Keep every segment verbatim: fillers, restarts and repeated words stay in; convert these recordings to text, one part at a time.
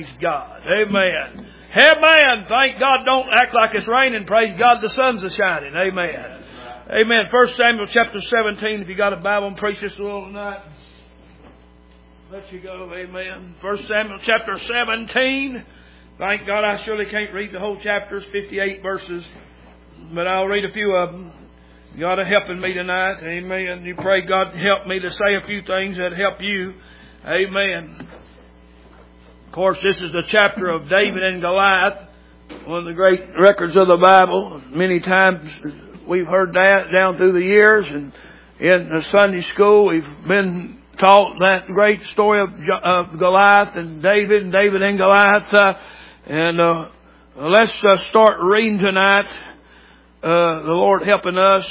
Praise God. Amen. Amen. Thank God. Don't act like it's raining. Praise God. The sun's a shining. Amen. Amen. First Samuel chapter seventeen. If you got a Bible and preach this a little tonight, let you go. Amen. First Samuel chapter seventeen. Thank God I surely can't read the whole chapter. It's fifty-eight verses. But I'll read a few of them. God is helping me tonight. Amen. You pray God help me to say a few things that help you. Amen. Of course, this is the chapter of David and Goliath, one of the great records of the Bible. Many times we've heard that down through the years, and in the Sunday school we've been taught that great story of, of Goliath and David and David and Goliath. Uh, and uh, let's uh, start reading tonight. Uh, the Lord helping us,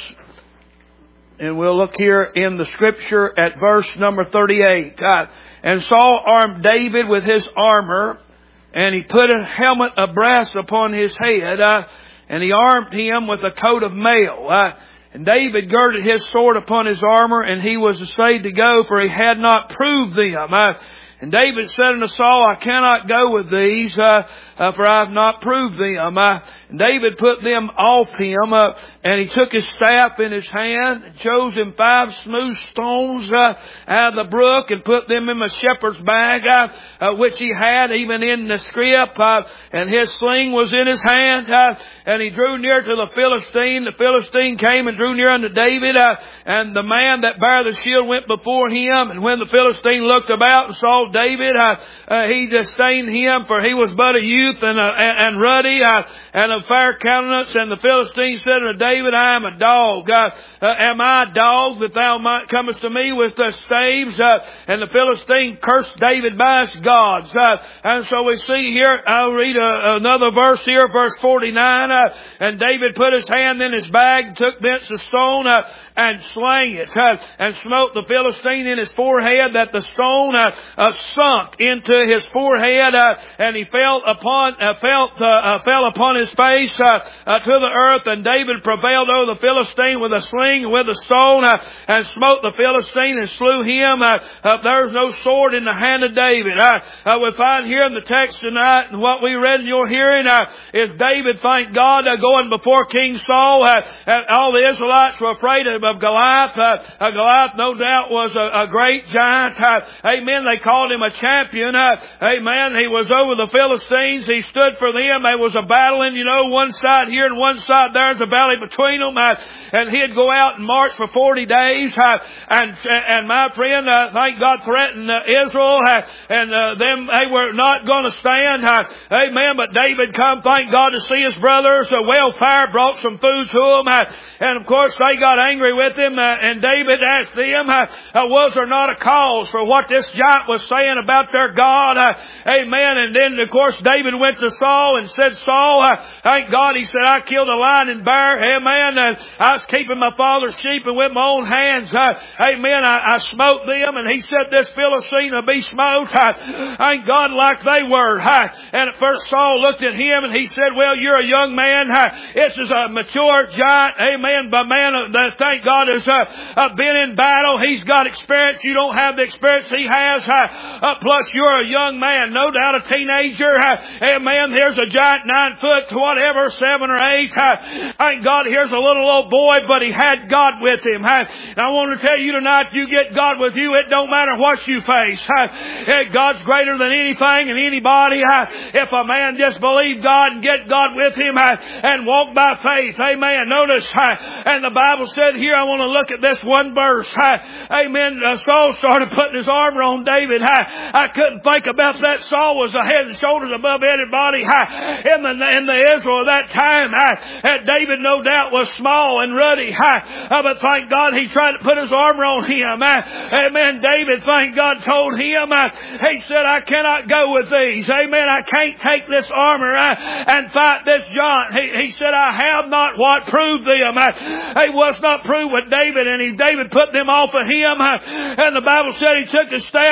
and we'll look here in the Scripture at verse number thirty-eight. Uh, And Saul armed David with his armor, and he put a helmet of brass upon his head, uh, and he armed him with a coat of mail. Uh, and David girded his sword upon his armor, and he was afraid to go, for he had not proved them. Uh, and David said unto Saul, I cannot go with these, uh, uh, for I have not proved them. Uh, and David put them off him, uh, and he took his staff in his hand, and chose him five smooth stones uh, out of the brook, and put them in the shepherd's bag, uh, uh, which he had even in the scrip, uh, and his sling was in his hand, uh, and he drew near to the Philistine. The Philistine came and drew near unto David, uh, and the man that bare the shield went before him. And when the Philistine looked about and saw David, uh, uh, he disdained him, for he was but a youth and, uh, and, and ruddy uh, and of fair countenance. And the Philistine said unto David, I am a dog. Uh, uh, am I a dog that thou might comest to me with the staves? Uh, and the Philistine cursed David by his gods. Uh, and so we see here, I'll read a, another verse here, verse forty-nine. Uh, and David put his hand in his bag, took thence a stone, uh, and slang it, uh, and smote the Philistine in his forehead, that the stone uh, uh, sunk into his forehead, uh, and he fell upon uh, felt uh, uh, fell upon his face uh, uh, to the earth. And David prevailed over the Philistine with a sling and with a stone, uh, and smote the Philistine and slew him. Uh, uh, there was no sword in the hand of David. Uh, uh, we find here in the text tonight, and what we read in your hearing uh, is David, thank God, uh, going before King Saul. Uh, and all the Israelites were afraid of, of Goliath. Uh, uh, Goliath, no doubt, was a, a great giant. Uh, amen. They called him a champion. Uh, amen. He was over the Philistines. He stood for them. There was a battle, and you know, one side here and one side there's a valley between them. Uh, and he'd go out and march for forty days. Uh, and and my friend, uh, thank God, threatened uh, Israel. Uh, and uh, them they were not going to stand. Uh, amen. But David come, thank God, to see his brothers. Uh, welfare brought some food to them. Uh, and of course they got angry with him. Uh, and David asked them, uh, uh, was there not a cause for what this giant was saying about their God? Uh, amen. And then of course David went to Saul and said, Saul, uh, thank God, he said, I killed a lion and bear. Amen. Uh, I was keeping my father's sheep, and with my own hands, uh, amen, I, I smote them. And he said, this Philistine will be smote. Uh, thank God, like they were. Uh, and at first Saul looked at him and he said, well, you're a young man. Uh, this is a mature giant. Amen. But man, uh, thank God, has uh, uh, been in battle. He's got experience. You don't have the experience he has. Uh, uh, plus, you're a young man, no doubt a teenager. Uh, amen. Here's a giant nine foot, whatever, seven or eight. Uh, thank God, here's a little old boy, but he had God with him. Uh, and I want to tell you tonight, you get God with you, it don't matter what you face. Uh, God's greater than anything and anybody. Uh, if a man just believe God and get God with him uh, and walk by faith. Amen. Notice, uh, and the Bible said here, I want to look at this one verse. Uh, amen. Uh, Saul started putting his armor on David. Uh, I couldn't think about that. Saul was a head and shoulders above everybody uh, in the in the Israel of that time. Uh, uh, David, no doubt, was small and ruddy. Uh, uh, but thank God he tried to put his armor on him. Uh, amen. David, thank God, told him, uh, he said, I cannot go with these. Amen. I can't take this armor uh, and fight this giant. He, he said, I have not what proved them. Uh, he was not proved with David, and he, David put them off of him. Uh, and the Bible said he took his staff in the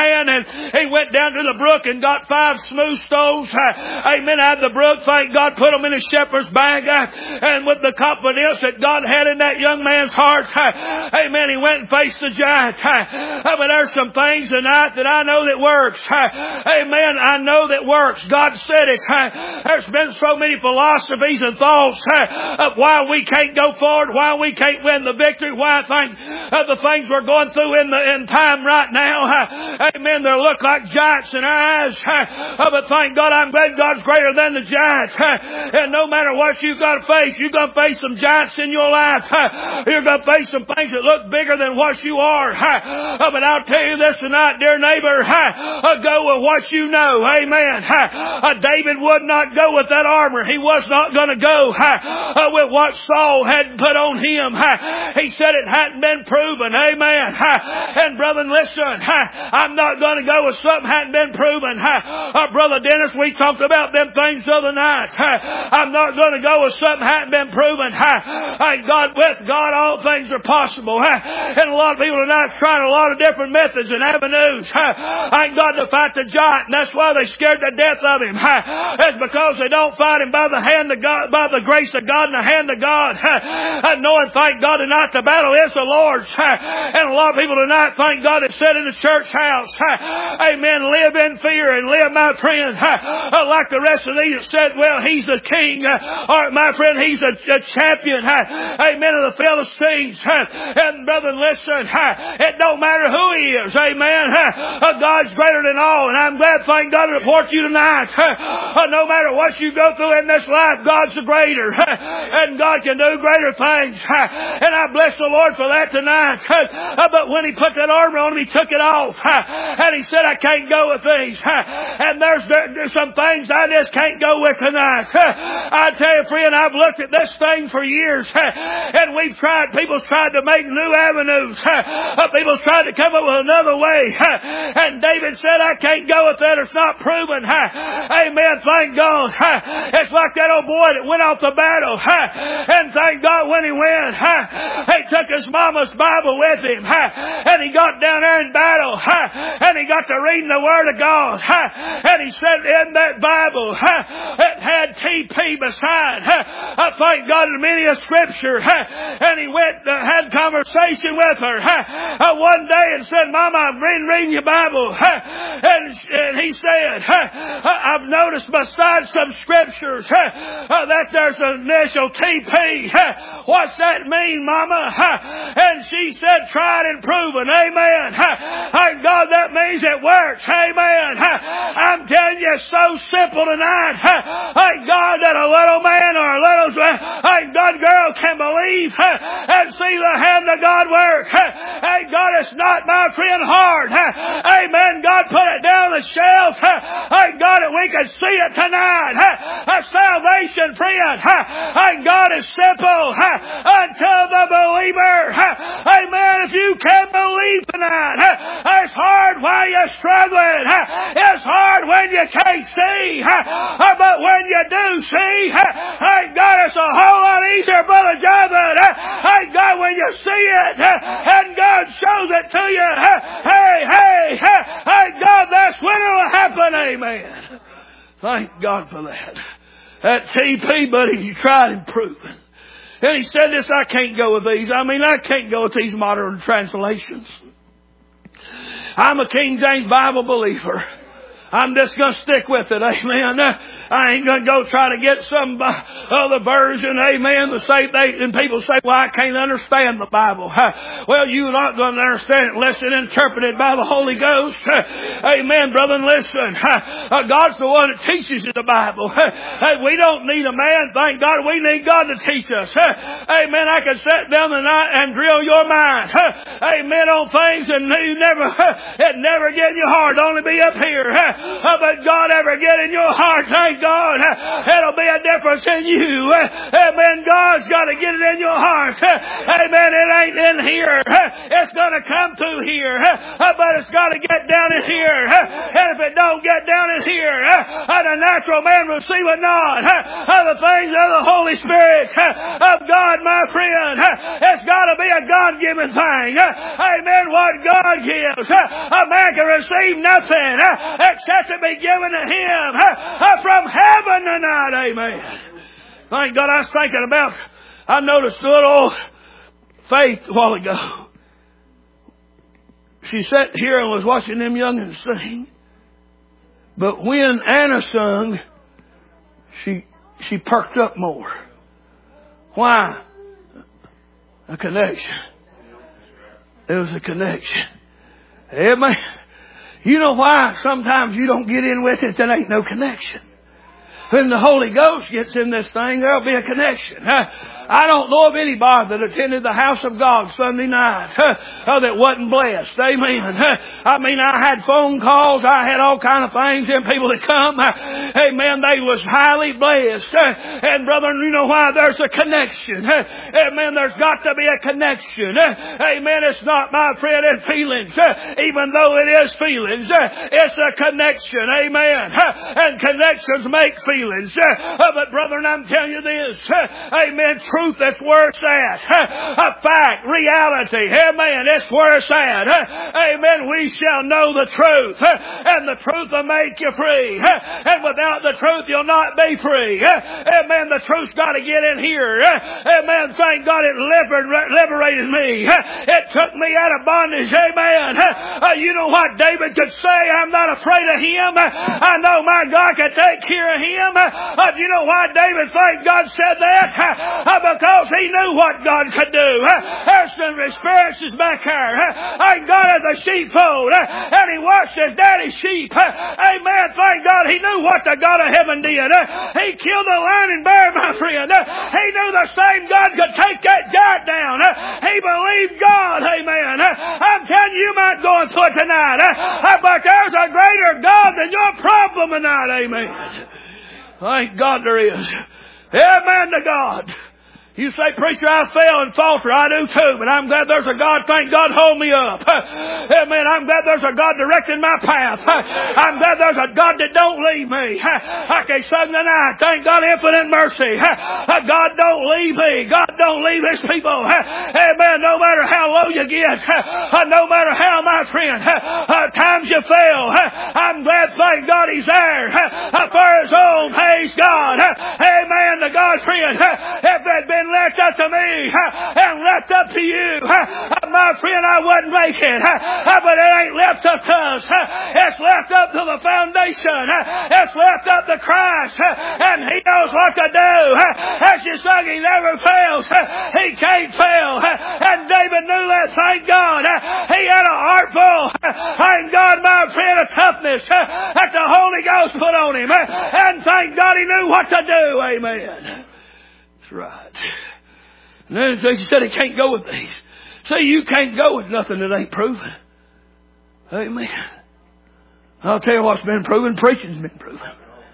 hand and he went down to the brook and got five smooth stones. Amen. Out of the brook, thank God, put them in his shepherd's bag. And with the confidence that God had in that young man's heart, amen, he went and faced the giant. But there's some things tonight that I know that works. Amen. I know that works. God said it. There's been so many philosophies and thoughts of why we can't go forward, why we can't win the victory, why I think of the things we're going through in the in time right now. Amen. They look like giants in our eyes. But thank God, I'm glad God's greater than the giants. And no matter what you've got to face, you're going to face some giants in your life. You're going to face some things that look bigger than what you are. But I'll tell you this tonight, dear neighbor, go with what you know. Amen. David would not go with that armor. He was not going to go with what Saul had put on him. He said it hadn't been proven. Amen. And brother, listen, I'm not going to go with something hadn't been proven. Brother Dennis, we talked about them things the other night. I'm not going to go with something hadn't been proven. God, with God, all things are possible. And a lot of people tonight trying a lot of different methods and avenues. Thank God to fight the giant. And that's why they scared to death of him. It's because they don't fight him by the hand of God, by the grace of God and the hand of God. And knowing, thank God, tonight the battle is the Lord's. And a lot of people tonight, thank God, that sit in the church house. Amen. Live in fear and live, my friend, like the rest of these that said, well, he's the king. Or, my friend, he's a, a champion. Amen. Of the Philistines. And brother, listen, it don't matter who he is. Amen. God's greater than all. And I'm glad, thank God, to report to you tonight. No matter what you go through in this life, God's the greater. And God can do greater things. And I bless the Lord for that tonight. But when he put that armor on him, he took it off. And he said, I can't go with these. And there's, there's some things I just can't go with tonight. I tell you, friend, I've looked at this thing for years. And we've tried, people's tried to make new avenues. People's tried to come up with another way. And David said, I can't go with that. It's not proven. Amen. Thank God. It's like that old boy that went off the battle. And thank God when he went, he took his mama's Bible with him. And he got down there in battle. And he got to reading the Word of God. And he said in that Bible, it had T P beside. I thank God in many a scripture. And he went, uh, had conversation with her uh, one day and said, Mama, I've been reading your Bible. And, and he said, I've noticed besides some scriptures uh, that there's an initial T P. What's that mean, Mama? And she said, tried and proven. Amen. Thank God, that means it works. Amen. I'm telling you, it's so simple tonight. Thank God that a little man or a little thank God girl can believe and see the hand of God work. Thank God, it's not, my friend, hard. Amen. God put it down the shelf. Thank God that we can see it tonight. Salvation, friend. Thank God is simple unto the believer. Amen. If you can believe tonight, it's hard while you're struggling. It's hard when you can't see. But when you do see, thank God it's a whole lot easier, Brother Jonathan. Thank God when you see it and God shows it to you. Hey, hey, thank God that's when it'll happen. Amen. Thank God for that. That T P, buddy, you tried and proven. And he said this, I can't go with these. I mean, I can't go with these modern translations. I'm a King James Bible believer. I'm just going to stick with it. Amen. I ain't going to go try to get some other version. Amen. To say they, and people say, well, I can't understand the Bible. Well, you're not going to understand it unless it's interpreted by the Holy Ghost. Amen, brother. And listen, God's the one that teaches you the Bible. We don't need a man. Thank God. We need God to teach us. Amen. I can sit down tonight and drill your mind. Amen. On things and you never, it never get in your heart. Only be up here. But God ever get in your heart, thank God, it'll be a difference in you. Amen. God's got to get it in your heart. Amen. It ain't in here. It's going to come through here. But it's got to get down in here. And if it don't get down in here, the natural man will see it not. The things of the Holy Spirit of God, my friend, it's got to be a God-given thing. Amen. What God gives, a man can receive nothing except to be given to him from heaven tonight. Amen. Thank God. I was thinking about, I noticed a little Faith a while ago. She sat here and was watching them youngins sing. But when Anna sung, she she perked up more. Why? A connection. There was a connection. Amen. You know why sometimes you don't get in with it? There ain't no connection. When the Holy Ghost gets in this thing, there'll be a connection. I don't know of anybody that attended the house of God Sunday night uh, that wasn't blessed. Amen. I mean, I had phone calls. I had all kind of things. And people that come, uh, amen, they was highly blessed. Uh, and brother, you know why? There's a connection. Uh, amen. There's got to be a connection. Uh, amen. It's not, my friend, in feelings. Uh, even though it is feelings, uh, it's a connection. Amen. Uh, and connections make feelings. Uh, but brother, I'm telling you this. Uh, amen. Truth, that's where it's at. A fact, reality. Amen. That's where it's at. Amen. We shall know the truth. And the truth will make you free. And without the truth, you'll not be free. Amen. The truth's got to get in here. Amen. Thank God it liberated me. It took me out of bondage. Amen. You know what David could say? I'm not afraid of him. I know my God can take care of him. Do you know why David, thank God, said that? Because he knew what God could do. There's some experiences back there. Thank God as a sheepfold. And he watched his daddy's sheep. Amen. Thank God he knew what the God of heaven did. He killed the lion and bear, my friend. He knew the same God could take that giant down. He believed God. Amen. I'm telling you, you might go through it tonight. But there's a greater God than your problem tonight. Amen. Thank God there is. Amen to God. You say, preacher, I fail and falter. I do too, but I'm glad there's a God. Thank God, hold me up. Amen. I'm glad there's a God directing my path. I'm glad there's a God that don't leave me. Like they sung tonight, thank God, infinite mercy. God don't leave me. God don't leave His people. Amen. No matter how low you get, no matter how, my friend, times you fail, I'm glad, thank God, He's there for His own. Praise God. Amen. To God's friend. If there'd been left up to me and left up to you, my friend, I wouldn't make it. But it ain't left up to us. It's left up to the foundation. It's left up to Christ. And He knows what to do. As you sung, He never fails. He can't fail. And David knew that, thank God. He had a heart full. Thank God, my friend, of toughness that the Holy Ghost put on him. And thank God he knew what to do. Amen. That's right. And then he said he can't go with these. See, you can't go with nothing that ain't proven. Amen. I'll tell you what's been proven. Preaching's been proven.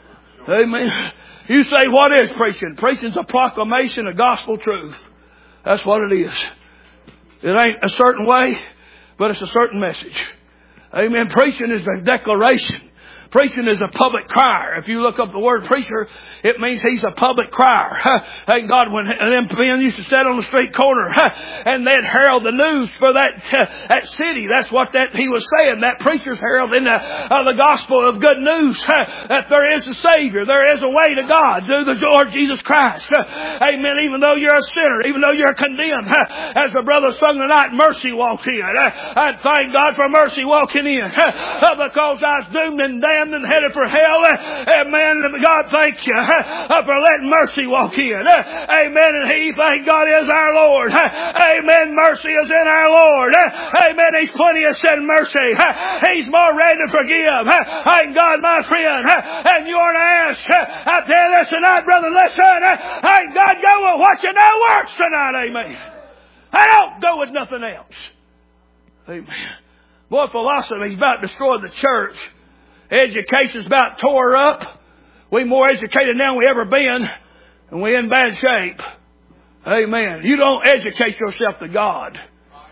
Amen. You say, what is preaching? Preaching's a proclamation of gospel truth. That's what it is. It ain't a certain way, but it's a certain message. Amen. Preaching is a declaration. Preaching is a public crier. If you look up the word preacher, it means he's a public crier. Thank God, when them men used to sit on the street corner and they'd herald the news for that that city. That's what that he was saying. That preacher's heralding the, uh, the gospel of good news that there is a Savior. There is a way to God through the Lord Jesus Christ. Amen. Even though you're a sinner, even though you're condemned, as the brother sung tonight, mercy walked in. I thank God for mercy walking in, because I was doomed and damned and headed for hell. Amen. God, thank you for letting mercy walk in. Amen. And He, thank God, is our Lord. Amen. Mercy is in our Lord. Amen. He's plenty of sin mercy. He's more ready to forgive. Thank God, my friend. And you are to ask, I tell you this tonight, brother, listen. Thank God, go with what you know works tonight. Amen. I don't go with nothing else. Amen. Boy, philosophy's about to destroy the church. Education's about tore up. We're more educated now than we ever been, and we're in bad shape. Amen. You don't educate yourself to God.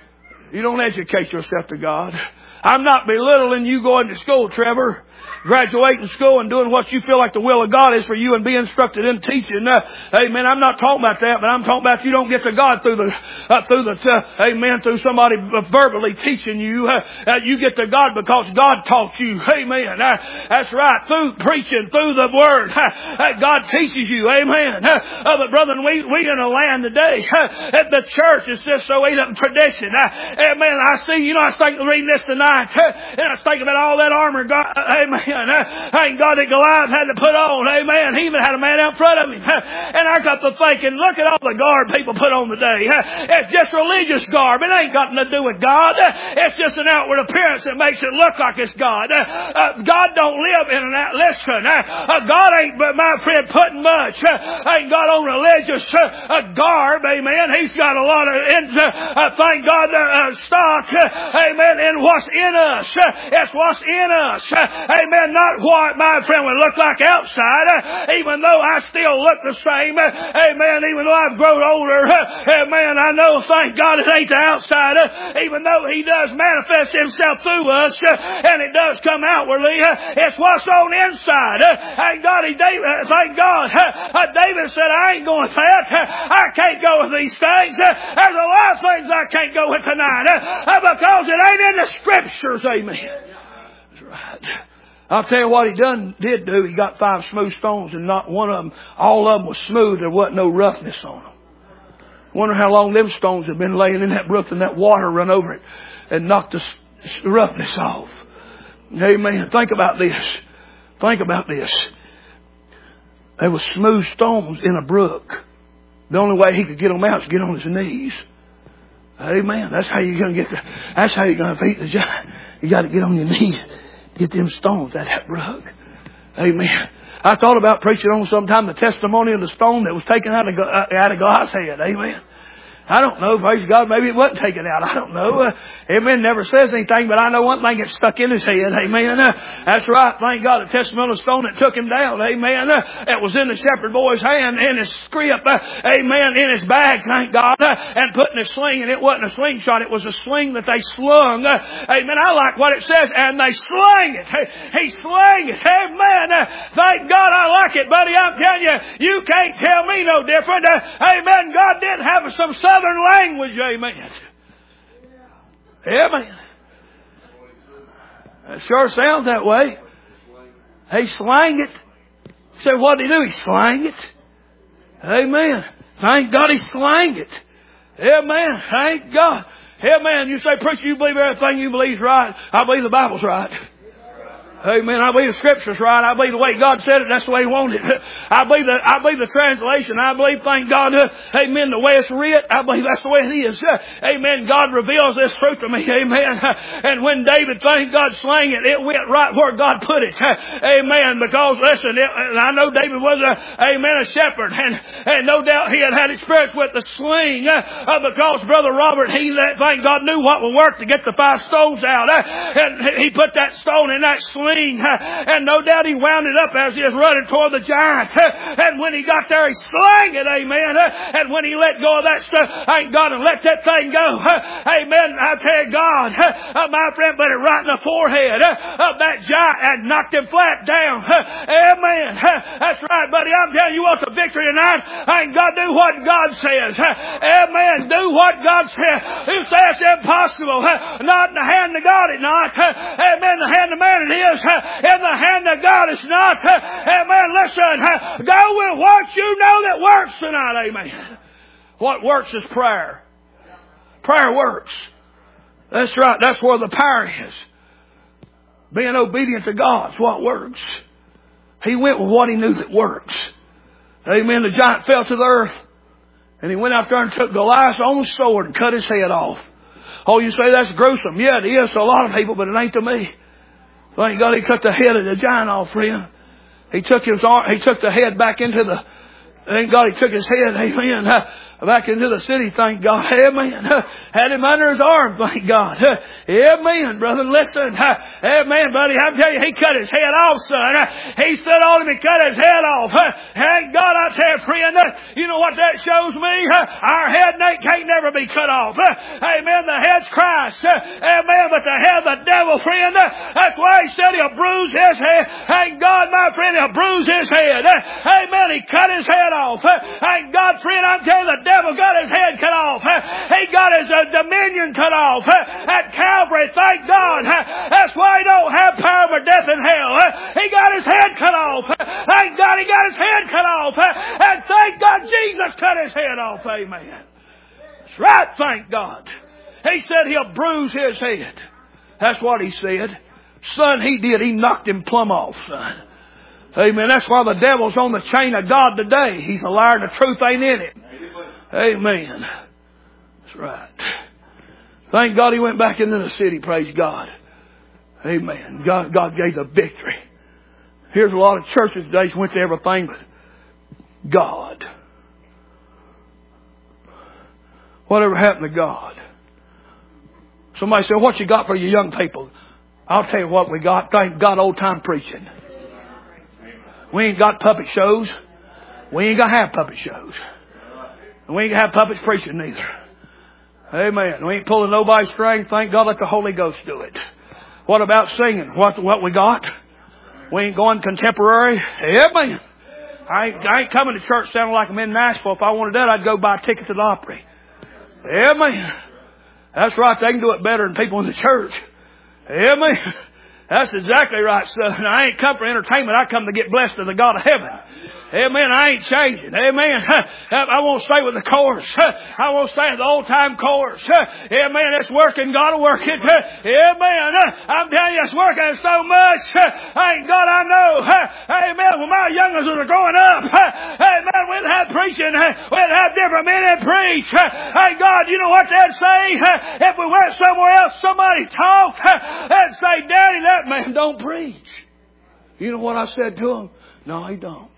You don't educate yourself to God. I'm not belittling you going to school, Trevor. Graduating school and doing what you feel like the will of God is for you and be instructed in teaching. Uh, amen. I'm not talking about that, but I'm talking about you don't get to God through the, uh, through the, uh, amen, through somebody verbally teaching you. Uh, uh, you get to God because God taught you. Amen. Uh, that's right. Through preaching, through the Word, uh, uh, God teaches you. Amen. Uh, uh, but brethren, we, we in a land today, uh, at the church is just so ate up in tradition. Uh, amen. I see, you know, I was thinking, reading this tonight, uh, and I was thinking about all that armor God, uh, amen. Uh, thank God that Goliath had to put on. Amen. He even had a man out in front of him. Uh, and I got to thinking, look at all the garb people put on today. Uh, it's just religious garb. It ain't got nothing to do with God. Uh, it's just an outward appearance that makes it look like it's God. Uh, uh, God don't live in an out. Listen, uh, uh, God ain't, my friend, putting much. Uh, ain't God on religious uh, uh, garb. Amen. He's got a lot of, uh, uh, thank God, uh, uh, stock. Uh, amen. In what's in us. Uh, it's what's in us. Uh, amen. Not what my friend would look like outside, uh, even though I still look the same. Uh, amen. Even though I've grown older, uh, amen. I know, thank God, it ain't the outside. Uh, even though He does manifest Himself through us, uh, and it does come outwardly, uh, it's what's on the inside. Uh, thank God, he, David, uh, thank God. Uh, uh, David said, I ain't going with that. Uh, I can't go with these things. Uh, there's a lot of things I can't go with tonight uh, uh, because it ain't in the Scriptures. Amen. That's right. I'll tell you what he done did do. He got five smooth stones, and not one of them, all of them was smooth. There wasn't no roughness on them. Wonder how long them stones have been laying in that brook and that water run over it and knocked the roughness off. Amen. Think about this. Think about this. There was smooth stones in a brook. The only way he could get them out is get on his knees. Amen. That's how you're going to get the, that's how you're going to beat the giant. You got to get on your knees. Get them stones out of that brook. Amen. I thought about preaching on sometime the testimony of the stone that was taken out of, out of God's head. Amen. I don't know. Praise God. Maybe it wasn't taken out. I don't know. Uh, amen. Never says anything, but I know one thing, it's stuck in his head. Amen. Uh, that's right. Thank God. The testimony of the stone that took him down. Amen. Uh, it was in the shepherd boy's hand, in his scrip. Uh, amen. In his bag. Thank God. Uh, and put in a sling. And it wasn't a slingshot. It was a sling that they slung. Uh, amen. I like what it says. And they sling it. He sling it. Amen. Uh, thank God. I like it, buddy. I'm telling you, you can't tell me no different. Uh, amen. God did have some Southern language, amen. Amen. It sure sounds that way. He slang it. So what did he do? He slang it. Amen. Thank God he slang it. Amen. Thank God. Amen. You say, preacher, you believe everything you believe is right. I believe the Bible's right. Amen. I believe the Scripture's right. I believe the way God said it, that's the way He wanted it. I believe the, I believe the translation. I believe, thank God, uh, amen, the way it's writ, I believe that's the way it is. Uh, amen. God reveals this truth to me. Amen. Uh, and when David, thank God, slang it, it went right where God put it. Uh, amen. Because, listen, it, I know David was a, amen, a shepherd. And, and no doubt he had had experience with the sling. Uh, uh, because Brother Robert, he, let, thank God, knew what would work to get the five stones out. Uh, and he put that stone in that sling. And no doubt he wound it up as he was running toward the giant. And when he got there, he slang it, amen. And when he let go of that stuff, thank God, and let that thing go, amen, I tell you, God, my friend, put it right in the forehead of that giant and knocked him flat down. Amen. That's right, buddy. I'm telling you what, the victory tonight, thank God, do what God says. Amen. Do what God says. Who says it's impossible? Not in the hand of God, it's not. Amen. The hand of man, it is. In the hand of God, it's not. Amen. Listen, go with what you know that works tonight. Amen. What works is prayer. Prayer works. That's right. That's where the power is. Being obedient to God is what works. He went with what he knew that works. Amen. The giant fell to the earth. And he went out there and took Goliath's own sword and cut his head off. Oh, you say that's gruesome. Yeah, it is to a lot of people, but it ain't to me. Thank God he cut the head of the giant off, friend. He took his arm, he took the head back into the, thank God he took his head, amen. Uh, back into the city, thank God. Amen. Had him under his arm, thank God. Amen, brother. Listen. Amen, buddy. I'm telling you, he cut his head off, son. He stood on him and cut his head off. Thank God, I tell you, friend, you know what that shows me? Our head can't never be cut off. Amen. The head's Christ. Amen. But the head of the devil, friend, that's why he said he'll bruise his head. Thank God, my friend, he'll bruise his head. Amen. He cut his head off. Thank God, friend, I'm telling you, the devil got his head cut off. He got his uh, dominion cut off at Calvary. Thank God. That's why he don't have power over death and hell. He got his head cut off. Thank God he got his head cut off. And thank God Jesus cut his head off. Amen. That's right, thank God. He said he'll bruise his head. That's what he said. Son, he did. He knocked him plumb off, son. Amen. That's why the devil's on the chain of God today. He's a liar and the truth ain't in him. Amen. That's right. Thank God he went back into the city. Praise God. Amen. God, God gave the victory. Here's a lot of churches today who went to everything but God. Whatever happened to God? Somebody said, what you got for your young people? I'll tell you what we got. Thank God, old time preaching. We ain't got puppet shows. We ain't got to have puppet shows. And we ain't got to have puppets preaching neither. Amen. We ain't pulling nobody's string. Thank God, let the Holy Ghost do it. What about singing? What what we got? We ain't going contemporary. Amen. I ain't, I ain't coming to church sounding like I'm in Nashville. If I wanted that, I'd go buy a ticket to the Opry. Amen. That's right. They can do it better than people in the church. Amen. That's exactly right, son. I ain't come for entertainment. I come to get blessed of the God of heaven. Amen. I ain't changing. Amen. I won't stay with the chorus. I won't stay with the old time chorus. Amen. It's working. God will work it. Amen. I'm telling you, it's working so much. Thank God I know. Amen. When my youngers were growing up, amen, we'd have preaching. We'd have different men that preach. Thank God, you know what they'd say? If we went somewhere else, somebody talked, they'd say, Daddy, that man don't preach. You know what I said to him? No, he don't.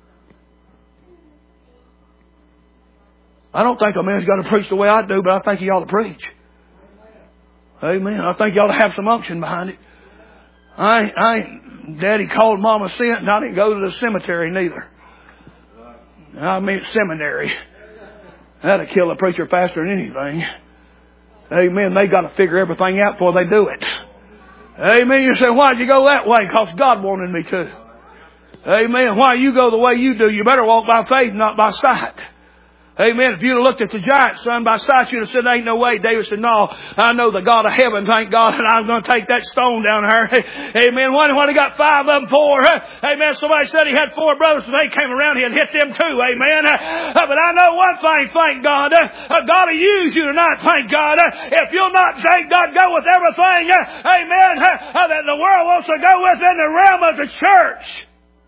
I don't think a man's got to preach the way I do, but I think he ought to preach. Amen. I think he ought to have some unction behind it. I ain't, I ain't, Daddy called Mama sent, and I didn't go to the cemetery neither. I mean seminary. That'll kill a preacher faster than anything. Amen. They got to figure everything out before they do it. Amen. You say, why'd you go that way? Because God wanted me to. Amen. Why you go the way you do, you better walk by faith, not by sight. Amen. If you'd have looked at the giant, son, by sight, you'd have said, ain't no way. David said, no, I know the God of heaven, thank God, and I'm going to take that stone down there. Amen. When, when he got five of them, four. Amen. Somebody said he had four brothers, and they came around, he had hit them too. Amen. But I know one thing, thank God. God will use you tonight, thank God. If you'll not, thank God, go with everything, amen, that the world wants to go with in the realm of the church.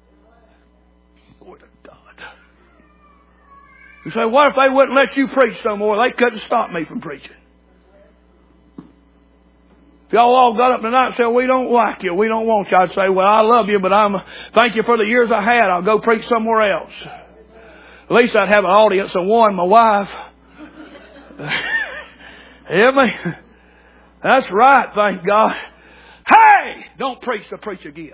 You say, what if they wouldn't let you preach no more? They couldn't stop me from preaching. If y'all all got up tonight and said, we don't like you, we don't want you, I'd say, well, I love you, but I'm thank you for the years I had. I'll go preach somewhere else. At least I'd have an audience of one, my wife. Hear me? That's right, thank God. Hey! Don't preach to preach again.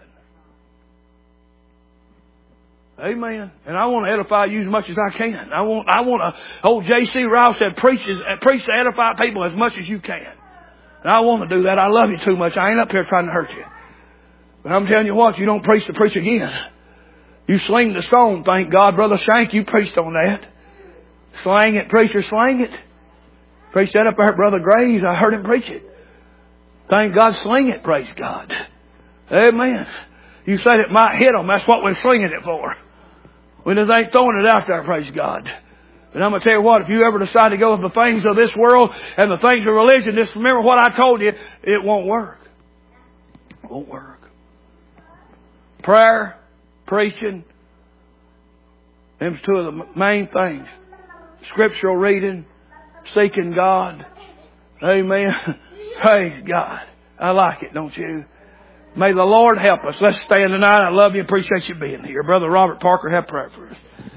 Amen. And I want to edify you as much as I can. I want, I want to, old J C Rouse said, preach, preach to edify people as much as you can. And I want to do that. I love you too much. I ain't up here trying to hurt you. But I'm telling you what, you don't preach to preach again. You sling the stone, thank God. Brother Shank, you preached on that. Slang it, preacher, slang it. Preach that up there, Brother Graves. I heard him preach it. Thank God, sling it, praise God. Amen. You said it might hit them. That's what we're slinging it for. We just ain't throwing it out there, praise God. But I'm going to tell you what, if you ever decide to go with the things of this world and the things of religion, just remember what I told you, it won't work. It won't work. Prayer, preaching, them's two of the main things. Scriptural reading, seeking God. Amen. Praise God. I like it, don't you? May the Lord help us. Let's stand tonight. I love you. Appreciate you being here. Brother Robert Parker, have prayer for us.